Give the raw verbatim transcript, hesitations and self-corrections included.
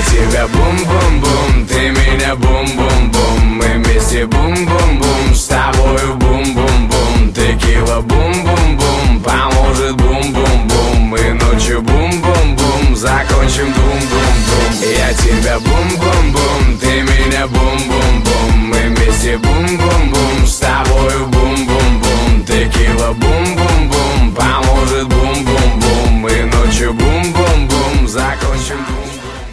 тебя бум-бум-бум, ты меня бум-бум-бум. Мы вместе бум-бум-бум, с тобою бум-бум-бум. Текила бум-бум-бум, поможет бум-бум-бум. И ночью бум-бум-бум, закончим бум-бум-бум. Я тебя бум-бум-бум, ты меня бум-бум.